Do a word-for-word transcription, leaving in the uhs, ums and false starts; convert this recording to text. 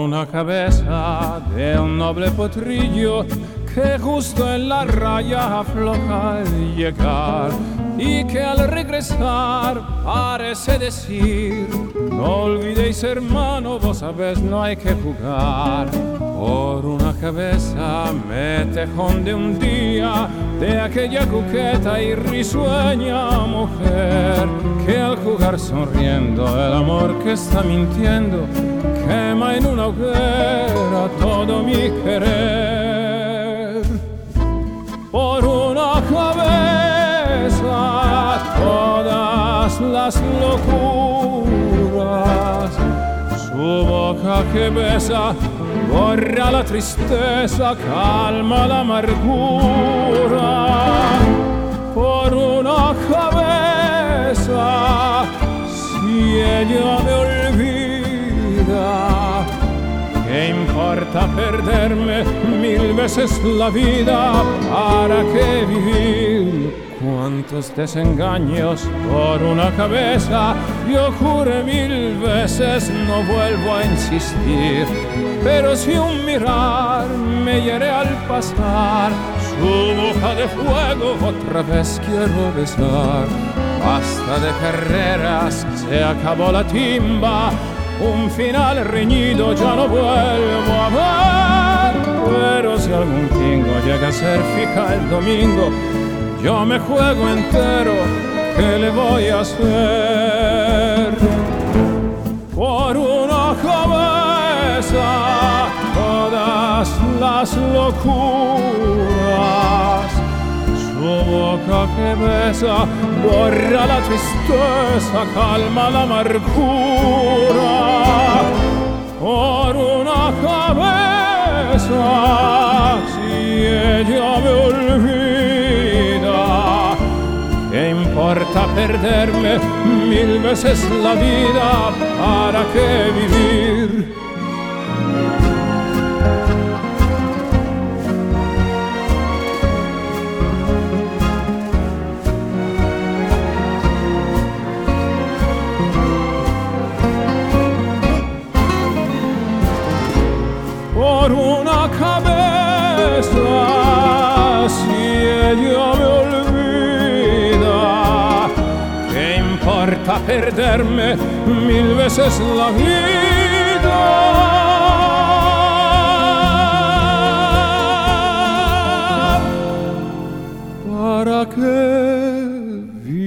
una cabeza de un noble potrillo que justo en la raya afloja al llegar y que al regresar parece decir: no olvidéis, hermano, vos sabés, no hay que jugar. Por una cabeza me tejón de un día de aquella coqueta y risueña mujer que al jugar sonriendo el amor que está mintiendo quema en una hoguera todo mi querer. Por una cabeza todas las locuras, su boca que besa borra la tristeza, calma la amargura. Por una cabeza, si ella me olvida, ¿qué importa perderme mil veces la vida? ¿Para qué vivir? Cuántos desengaños por una cabeza. Yo juré mil veces, no vuelvo a insistir, pero si un mirar me hiere al pasar, su boca de fuego otra vez quiero besar. Basta de carreras, se acabó la timba, un final reñido ya no vuelvo a ver. Pero si algún tingo llega a ser fija el domingo, yo me juego entero, ¿qué le voy a hacer? Por una cabeza todas las locuras, su boca que besa borra la tristeza, calma la amargura. Por una cabeza, si ella me olvida, ¿qué importa perderme mil veces la vida? ¿Para qué vivir? Por una cabeza, si ella me olvida, ¿qué importa perderme mil veces la vida? ¿Para qué vivir?